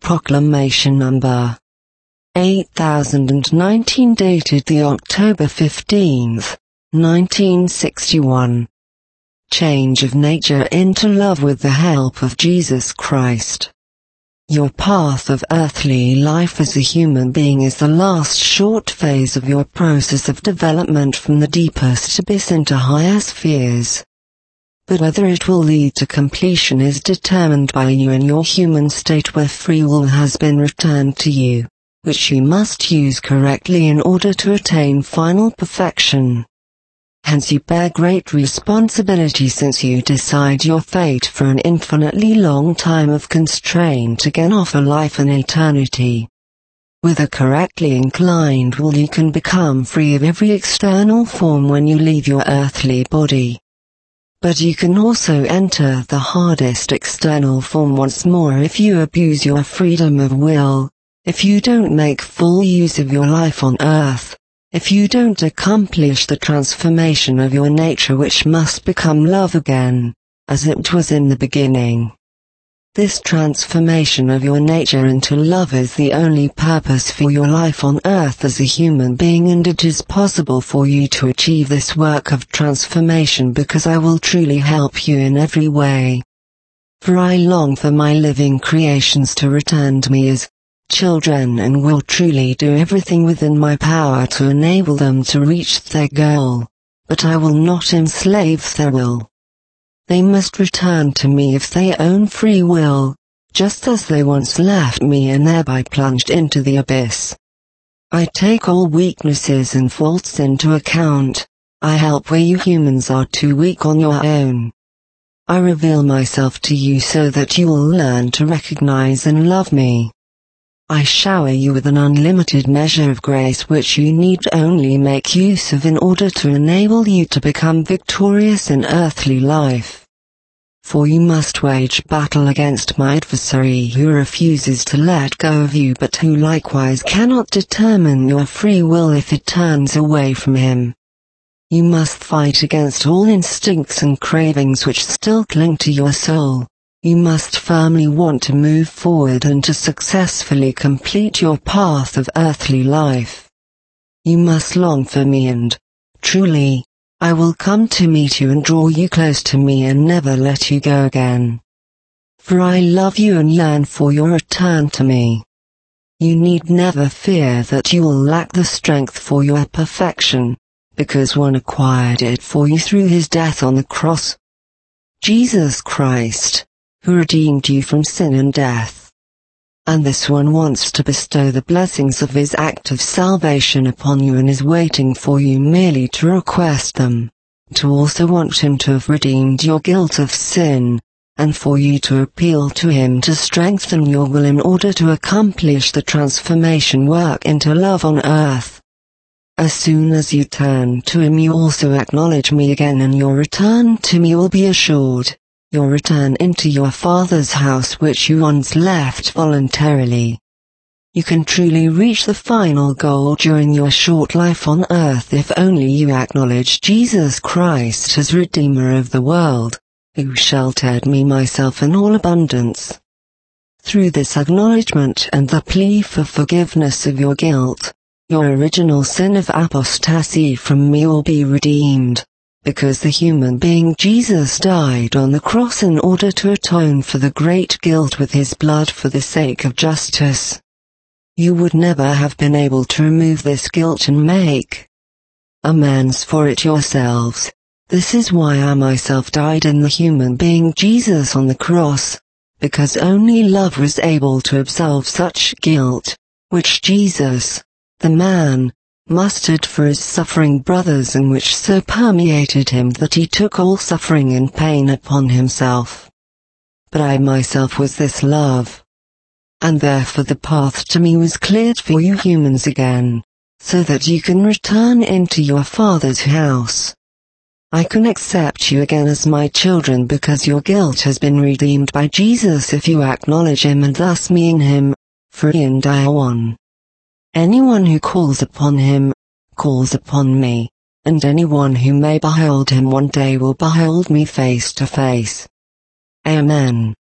Proclamation Number 8019 dated the October 15th, 1961. Change of nature into love with the help of Jesus Christ. Your path of earthly life as a human being is the last short phase of your process of development from the deepest abyss into higher spheres. But whether it will lead to completion is determined by you in your human state where free will has been returned to you, which you must use correctly in order to attain final perfection. Hence you bear great responsibility since you decide your fate for an infinitely long time of constraint again offer life and eternity. With a correctly inclined will you can become free of every external form when you leave your earthly body. But you can also enter the hardest external form once more if you abuse your freedom of will, if you don't make full use of your life on earth, if you don't accomplish the transformation of your nature which must become love again, as it was in the beginning. This transformation of your nature into love is the only purpose for your life on earth as a human being, and it is possible for you to achieve this work of transformation because I will truly help you in every way. For I long for my living creations to return to me as children and will truly do everything within my power to enable them to reach their goal, but I will not enslave their will. They must return to me if they own free will, just as they once left me and thereby plunged into the abyss. I take all weaknesses and faults into account. I help where you humans are too weak on your own. I reveal myself to you so that you will learn to recognize and love me. I shower you with an unlimited measure of grace which you need only make use of in order to enable you to become victorious in earthly life. For you must wage battle against my adversary who refuses to let go of you but who likewise cannot determine your free will if it turns away from him. You must fight against all instincts and cravings which still cling to your soul. You must firmly want to move forward and to successfully complete your path of earthly life. You must long for me and, truly, I will come to meet you and draw you close to me and never let you go again. For I love you and yearn for your return to me. You need never fear that you will lack the strength for your perfection, because one acquired it for you through his death on the cross. Jesus Christ, who redeemed you from sin and death. And this one wants to bestow the blessings of his act of salvation upon you and is waiting for you merely to request them, to also want him to have redeemed your guilt of sin, and for you to appeal to him to strengthen your will in order to accomplish the transformation work into love on earth. As soon as you turn to him you also acknowledge me again and your return to me will be assured. Your return into your Father's house which you once left voluntarily. You can truly reach the final goal during your short life on earth if only you acknowledge Jesus Christ as Redeemer of the world, who sheltered me myself in all abundance. Through this acknowledgement and the plea for forgiveness of your guilt, your original sin of apostasy from me will be redeemed. Because the human being Jesus died on the cross in order to atone for the great guilt with his blood for the sake of justice. You would never have been able to remove this guilt and make amends for it yourselves. This is why I myself died in the human being Jesus on the cross, because only love was able to absolve such guilt, which Jesus, the man, mustered for his suffering brothers and which so permeated him that he took all suffering and pain upon himself. But I myself was this love. And therefore the path to me was cleared for you humans again, so that you can return into your Father's house. I can accept you again as my children because your guilt has been redeemed by Jesus if you acknowledge him and thus me in him, free and I are one. Anyone who calls upon him, calls upon me, and anyone who may behold him one day will behold me face to face. Amen.